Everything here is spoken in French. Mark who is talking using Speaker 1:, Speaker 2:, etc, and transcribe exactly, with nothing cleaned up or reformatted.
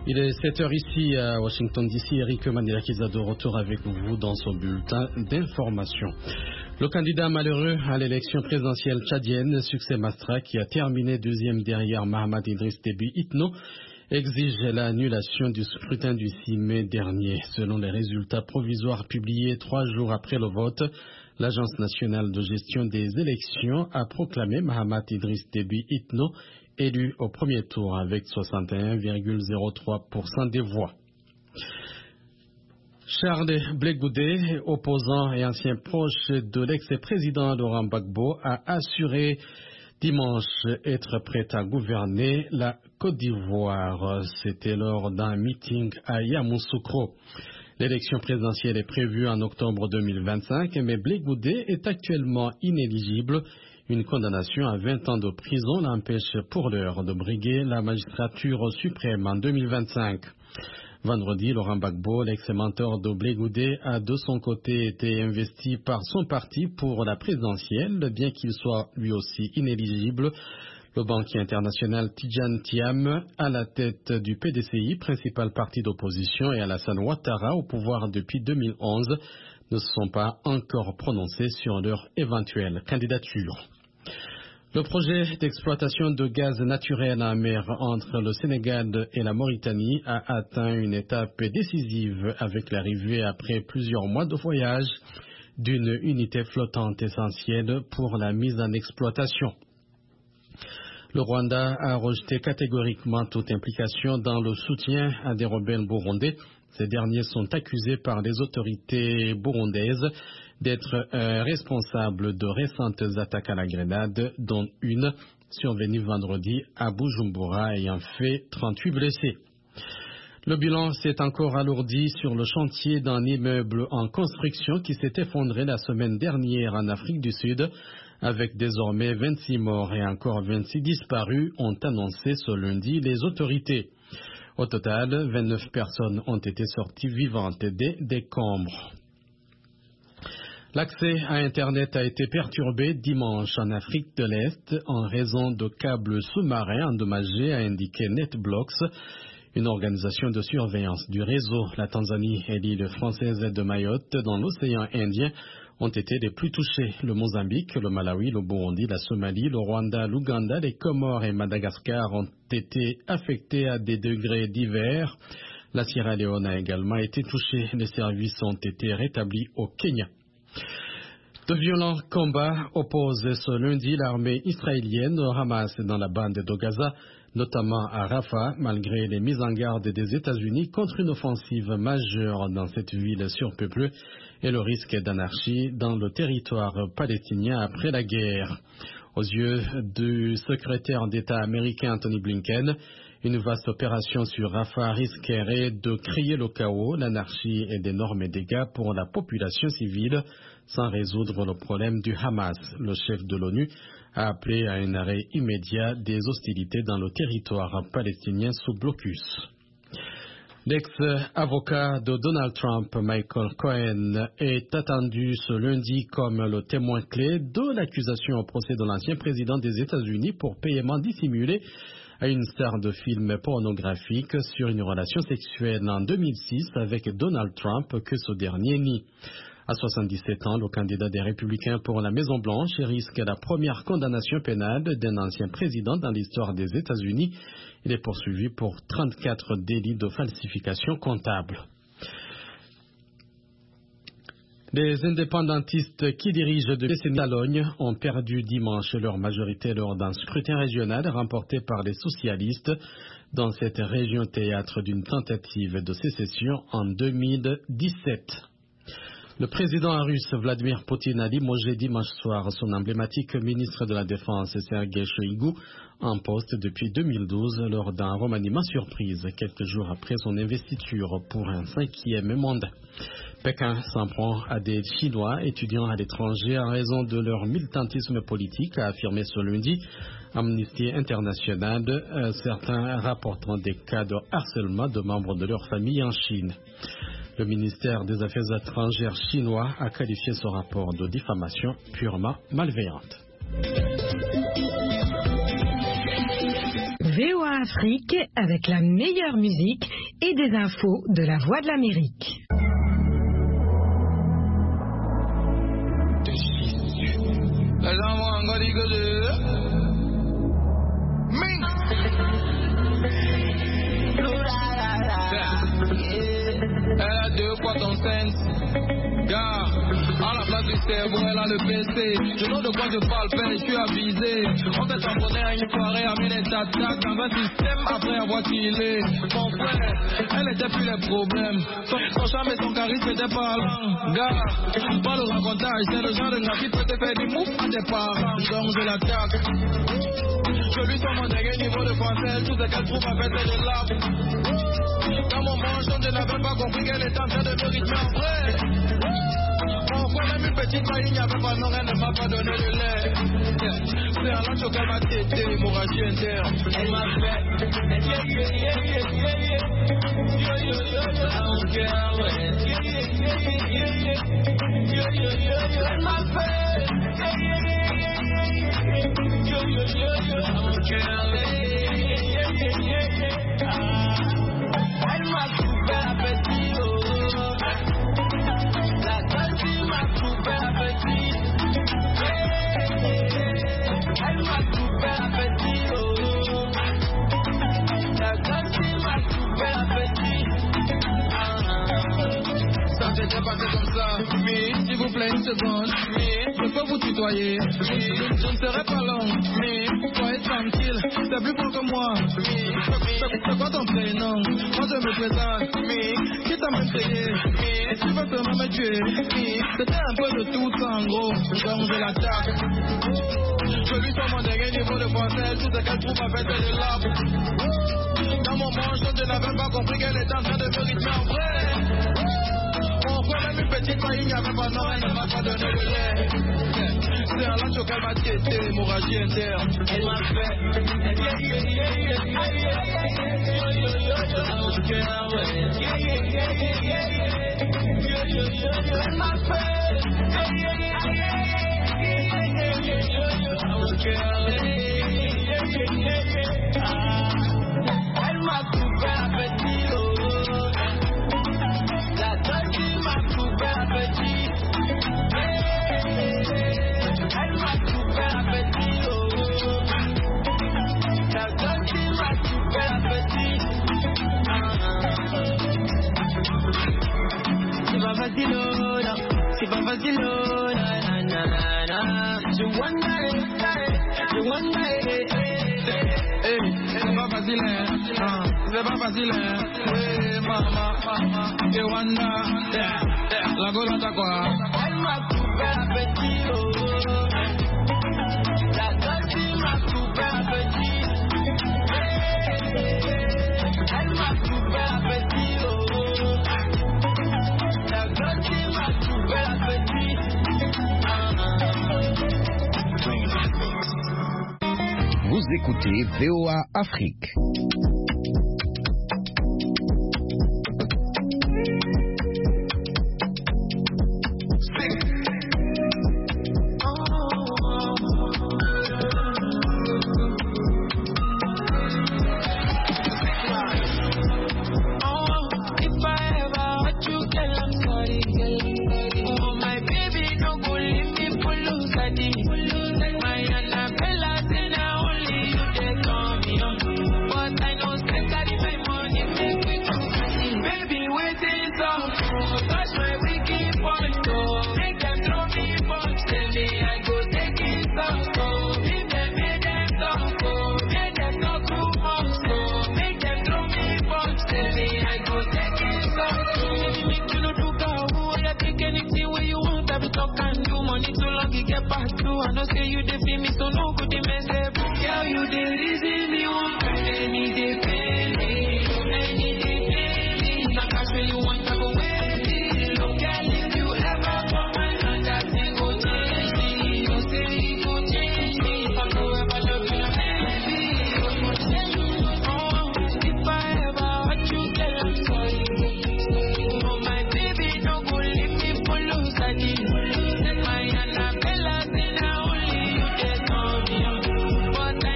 Speaker 1: Il est sept heures ici à Washington D C. Eric Manilakiza de retour avec vous dans son bulletin d'information. Le candidat malheureux à l'élection présidentielle tchadienne, Succès Mastra, qui a terminé deuxième derrière Mahamat Idriss Déby Itno, exige l'annulation du scrutin du six mai dernier. Selon les résultats provisoires publiés trois jours après le vote, l'Agence nationale de gestion des élections a proclamé Mahamat Idriss Déby Itno élu au premier tour avec soixante et un virgule zéro trois pour cent des voix. Charles Blé Goudé, opposant et ancien proche de l'ex-président Laurent Gbagbo, a assuré dimanche être prêt à gouverner la Côte d'Ivoire. C'était lors d'un meeting à Yamoussoukro. L'élection présidentielle est prévue en octobre deux mille vingt-cinq, mais Blé Goudé est actuellement inéligible. Une condamnation à vingt ans de prison l'empêche pour l'heure de briguer la magistrature suprême en deux mille vingt-cinq. Vendredi, Laurent Gbagbo, l'ex-mentor de Blé Goudé, a de son côté été investi par son parti pour la présidentielle, bien qu'il soit lui aussi inéligible. Le banquier international Tidjane Thiam, à la tête du P D C I, principal parti d'opposition, et Alassane Ouattara, au pouvoir depuis deux mille onze, ne se sont pas encore prononcés sur leur éventuelle candidature. Le projet d'exploitation de gaz naturel en mer entre le Sénégal et la Mauritanie a atteint une étape décisive avec l'arrivée, après plusieurs mois de voyage, d'une unité flottante essentielle pour la mise en exploitation. Le Rwanda a rejeté catégoriquement toute implication dans le soutien à des rebelles burundais. Ces derniers sont accusés par les autorités burundaises d'être euh, responsables de récentes attaques à la grenade, dont une survenue vendredi à Bujumbura ayant fait trente-huit blessés. Le bilan s'est encore alourdi sur le chantier d'un immeuble en construction qui s'est effondré la semaine dernière en Afrique du Sud, avec désormais vingt-six morts et encore vingt-six disparus, ont annoncé ce lundi les autorités. Au total, vingt-neuf personnes ont été sorties vivantes des décombres. L'accès à Internet a été perturbé dimanche en Afrique de l'Est en raison de câbles sous-marins endommagés, a indiqué NetBlocks, une organisation de surveillance du réseau. La Tanzanie et l'île française de Mayotte, dans l'océan Indien, ont été les plus touchés. Le Mozambique, le Malawi, le Burundi, la Somalie, le Rwanda, l'Ouganda, les Comores et Madagascar ont été affectés à des degrés divers. La Sierra Leone a également été touchée. Les services ont été rétablis au Kenya. De violents combats opposent ce lundi l'armée israélienne au Hamas dans la bande de Gaza, notamment à Rafah, malgré les mises en garde des États-Unis contre une offensive majeure dans cette ville surpeuplée et le risque d'anarchie dans le territoire palestinien après la guerre. Aux yeux du secrétaire d'État américain Anthony Blinken, une vaste opération sur Rafah risquerait de créer le chaos, l'anarchie et d'énormes dégâts pour la population civile sans résoudre le problème du Hamas. Le chef de l'ONU a appelé à un arrêt immédiat des hostilités dans le territoire palestinien sous blocus. L'ex-avocat de Donald Trump, Michael Cohen, est attendu ce lundi comme le témoin clé de l'accusation au procès de l'ancien président des États-Unis pour paiement dissimulé à une star de film pornographique sur une relation sexuelle en deux mille six avec Donald Trump que ce dernier nie. À soixante-dix-sept ans, le candidat des Républicains pour la Maison-Blanche risque la première condamnation pénale d'un ancien président dans l'histoire des États-Unis. Il est poursuivi pour trente-quatre délits de falsification comptable. Les indépendantistes qui dirigent de Catalogne ont perdu dimanche leur majorité lors d'un scrutin régional remporté par les socialistes dans cette région théâtre d'une tentative de sécession en deux mille dix-sept. Le président russe Vladimir Poutine a limogé dimanche soir son emblématique ministre de la Défense Sergei Shoigu en poste depuis deux mille douze lors d'un remaniement surprise, quelques jours après son investiture pour un cinquième mandat. Pékin s'en prend à des Chinois étudiant à l'étranger en raison de leur militantisme politique, a affirmé ce lundi Amnesty International, euh, certains rapportant des cas de harcèlement de membres de leur famille en Chine. Le ministère des Affaires étrangères chinois a qualifié ce rapport de diffamation purement malveillante.
Speaker 2: V O A Afrique avec la meilleure musique et des infos de la Voix de l'Amérique.
Speaker 3: Elle a deux fois ton sens. Gars, à la place du cerveau, elle a le P C. Je know de quoi je parle, père, je suis avisé. On s'est tamponné à une soirée, à mille attaques dans un système après avoir killé. Mon frère, elle était plus les problèmes. Son, son charme et son charisme étaient parlants. Gars, pas le racontage, c'est le genre de gars qui peut te faire des moufs à tes parents. Donc je l'attaque. Je lui sors mon dernier niveau de français, tout ce qu'elle trouve à faire de l'arbre. Dans mon manchon, je n'avais pas compris qu'elle était en train de me rythmer en vrai. Mon frère, même une petite maille, il n'y avait pas non, elle ne m'a pas donné de lait. C'est un lancho qu'elle m'a tété, hémorragie interne. Elle m'a fait. Yeah, yeah, yeah, yeah, yeah, yeah. Yo, yo, yo, yo, I don't care, ouais. Yeah, yeah, yeah, yeah, yeah, yeah. Yo, yo, yo, yo, elle m'a fait. Yeah, yeah, yeah, yeah, yeah. Yo, yo, yo, yo, I don't care, ouais. Yeah, yeah, yeah, yeah, yeah. Elle m'a coupé l'appétit, oh. La cantine m'a coupé l'appétit. Elle m'a coupé l'appétit, oh. La cantine m'a coupé l'appétit. Ça s'était passé comme ça. Mais s'il vous plaît une seconde. Mais je peux vous tutoyer. Mais je ne serai pas long. Mais soyez tranquille, c'est plus beau que moi. Mais c'est quoi ton prénom? Moi je me présente. Mais qui t'a m'essayé? Mais tu veux seulement me tuer? Mais c'était un peu de tout ça en gros. Donc je l'attaque. Je lui sors mon dernier niveau de français. Tout ce qu'elle trouve à faire c'est de l'arbre. Dans mon manche je n'avais pas compris qu'elle était en train de me rythmer en vrai. Mon frère, même une petite maille, il n'y avait pas non, elle ne m'a pas donné de lait. C'est un lancho qu'elle m'a tété, hémorragie interne. Elle m'a fait. Yeah, yeah, yeah, yeah, yeah, yeah. Yo, yo, yo, yo, I don't care, ouais. Yeah, yeah, yeah, yeah, yeah, yeah. Yo, yo, yo, yo, elle m'a fait. Yeah, yeah, yeah, yeah, yeah, yeah, yeah, yo, yo, I don't care, ouais. Yeah, yeah, yeah, yeah. Ah, elle m'a coupé l'appétit, oh. La cantine m'a coupé l'appétit. Elle m'a coupé l'appétit, oh. La cantine m'a coupé l'appétit. C'est pas facile, oh, non. C'est pas facile, oh, na, na, na, na. Je wonder, je wonder, hey, c'est pas facile, hein. C'est pas facile, hein. Hey, mama, mama, je wonder, yeah, yeah. La gola t'a quoi? Elle m'a coupé l'appétit, oh. La cantine m'a coupé l'appétit. Elle m'a coupé l'appétit, oh. La cantine m'a coupé l'appétit.
Speaker 4: Vous écoutez V O A Afrique.